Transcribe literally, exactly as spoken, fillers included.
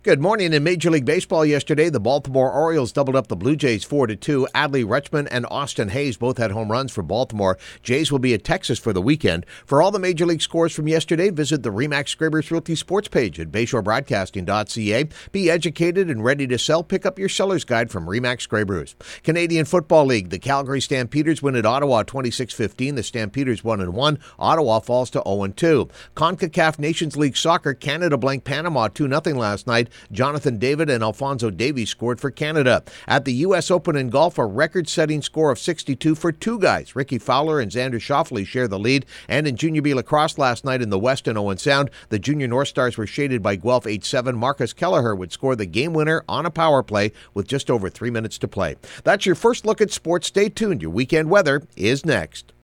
Good morning. In Major League Baseball yesterday, the Baltimore Orioles doubled up the Blue Jays four to two. Adley Rutschman and Austin Hayes both had home runs for Baltimore. Jays will be at Texas for the weekend. For all the Major League scores from yesterday, visit the RE/MAX Scrapers Realty Sports page at bayshore broadcasting dot c a. Be educated and ready to sell. Pick up your seller's guide from RE/MAX Scrapers. Canadian Football League, the Calgary Stampeders win at Ottawa twenty-six fifteen. The Stampeders one and one. Ottawa falls to oh and two. CONCACAF Nations League Soccer, Canada blanked Panama two nothing last night. Jonathan David and Alphonso Davies scored for Canada. At the U S Open in golf, a record-setting score of sixty-two for two guys. Ricky Fowler and Xander Schauffele share the lead. And in Junior B lacrosse last night in the West and Owen Sound, the Junior North Stars were shaded by Guelph eight seven. Marcus Kelleher would score the game winner on a power play with just over three minutes to play. That's your first look at sports. Stay tuned. Your weekend weather is next.